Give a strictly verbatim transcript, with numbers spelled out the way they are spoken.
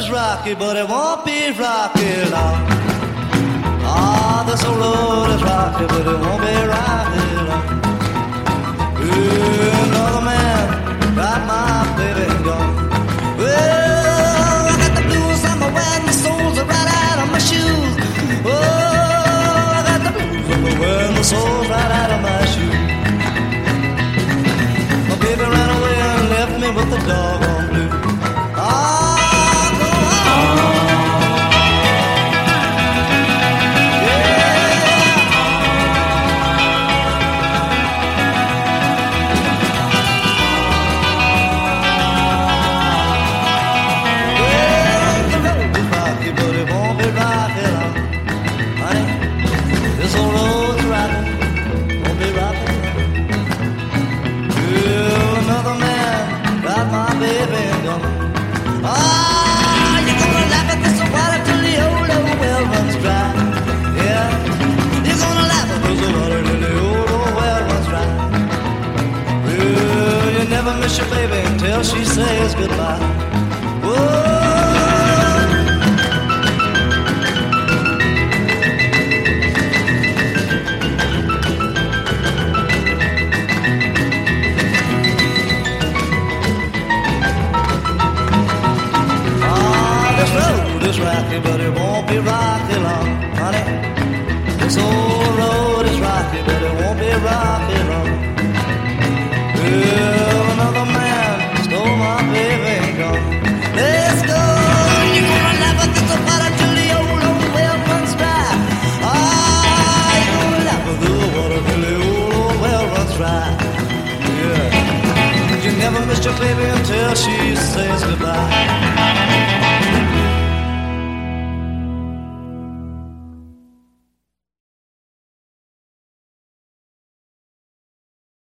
is rocky, but it won't be rocky long. Ah, this old road is rocky, but it won't be rocky long. Ooh, another man got my baby gone. Well, I got the blues on my wearing, the soles are right out of my shoes. Oh, I got the blues on my wearing, the soles right out of my shoes. My baby ran away and left me with the dog on blue. Ah, go on. Miss your baby until she says goodbye. Ah, this road is rocky, but it won't be rocky long, honey. This old road is rocky, but it won't be rocky long. Well, another man stole my baby and gone. Let's go. You're gonna laugh at this water till the old, old well runs dry. Ah, you're gonna laugh at the water till the old, old well runs dry. Yeah. You never missed your baby until she says goodbye.